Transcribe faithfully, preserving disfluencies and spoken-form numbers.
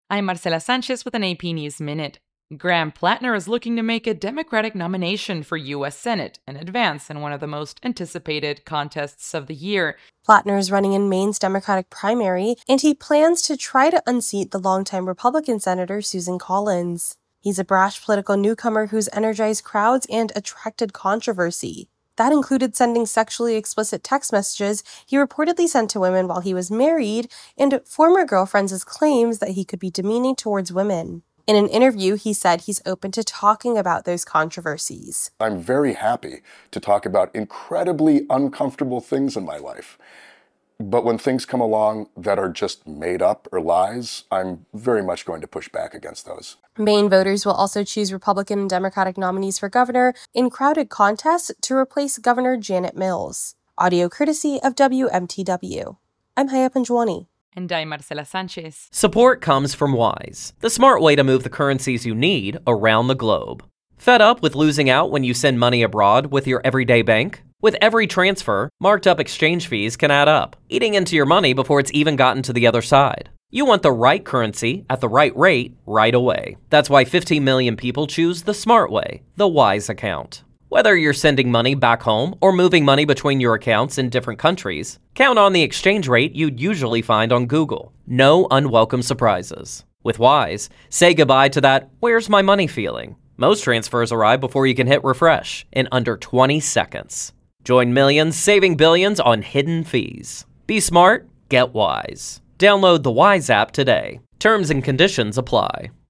I'm Marcela Sanchez with an A P News Minute. Graham Plattner is looking to make a Democratic nomination for U S Senate and advance in one of the most anticipated contests of the year. Plattner is running in Maine's Democratic primary, and he plans to try to unseat the longtime Republican Senator Susan Collins. He's a brash political newcomer who's energized crowds and attracted controversy. That included sending sexually explicit text messages he reportedly sent to women while he was married, and former girlfriends' claims that he could be demeaning towards women. In an interview, he said he's open to talking about those controversies. I'm very happy to talk about incredibly uncomfortable things in my life. But when things come along that are just made up or lies, I'm very much going to push back against those. Maine voters will also choose Republican and Democratic nominees for governor in crowded contests to replace Governor Janet Mills. Audio courtesy of W M T W. I'm Haya Panjwani. And I'm Marcela Sanchez. Support comes from Wise, the smart way to move the currencies you need around the globe. Fed up with losing out when you send money abroad with your everyday bank? With every transfer, marked up exchange fees can add up, eating into your money before it's even gotten to the other side. You want the right currency at the right rate right away. That's why fifteen million people choose the smart way, the Wise account. Whether you're sending money back home or moving money between your accounts in different countries, count on the exchange rate you'd usually find on Google. No unwelcome surprises. With Wise, say goodbye to that "where's my money" feeling. Most transfers arrive before you can hit refresh in under twenty seconds. Join millions saving billions on hidden fees. Be smart, get Wise. Download the Wise app today. Terms and conditions apply.